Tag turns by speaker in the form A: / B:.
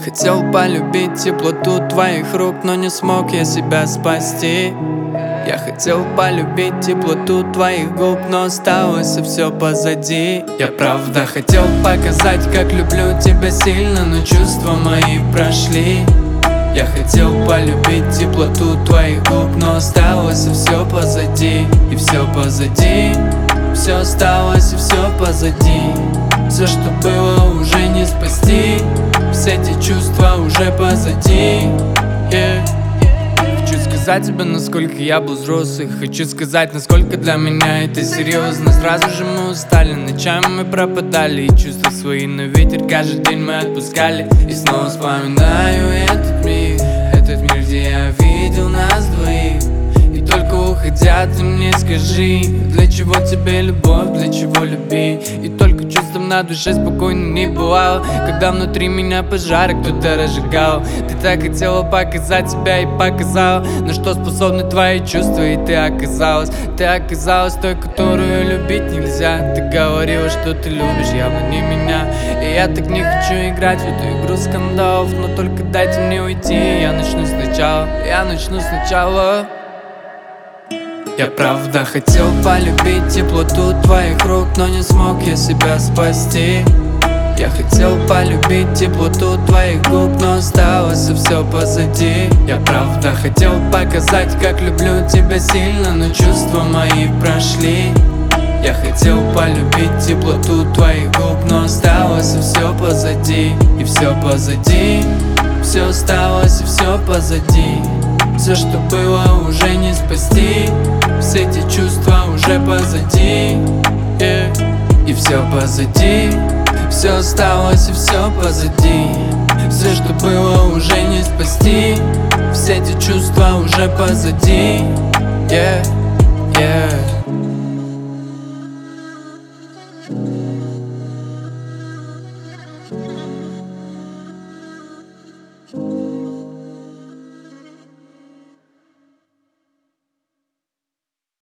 A: хотел полюбить теплоту твоих рук, но не смог я себя спасти. Я хотел полюбить теплоту твоих губ, но осталось все позади. Я правда хотел показать, как люблю тебя сильно, но чувства мои прошли. Я хотел полюбить теплоту твоих губ, но осталось все позади. И все позади, все осталось и все позади. Все, что было, уже не спасти. Все эти чувства уже позади. Хочу сказать тебе, насколько я был взрослый. Хочу сказать, насколько для меня это серьезно. Сразу же мы устали, ночами мы пропадали. И чувства свои на ветер каждый день мы отпускали. И снова вспоминаю этот мир, где я видел нас двоих. И только уходя ты мне скажи, для чего тебе любовь, для чего любить. И только чувством на душе спокойно не бывало, когда внутри меня пожары кто-то разжигал. Ты так хотела показать себя и показала, на что способны твои чувства. И ты оказалась той, которую любить нельзя. Ты говорила, что ты любишь явно не меня. И я так не хочу играть в эту игру скандалов, но только дайте мне уйти. Я начну сначала. Я правда хотел полюбить теплоту твоих рук, но не смог я себя спасти. Я хотел полюбить теплоту твоих губ, но осталось все позади. Я правда хотел показать, как люблю тебя сильно, но чувства мои прошли. Я хотел полюбить теплоту твоих губ, но осталось все позади. И все позади, все осталось и все позади. Все, что было, уже не спасти. Все эти чувства уже позади. И все позади, все осталось и все позади. Все, что было, уже не спасти. Все эти чувства уже позади. Yeah.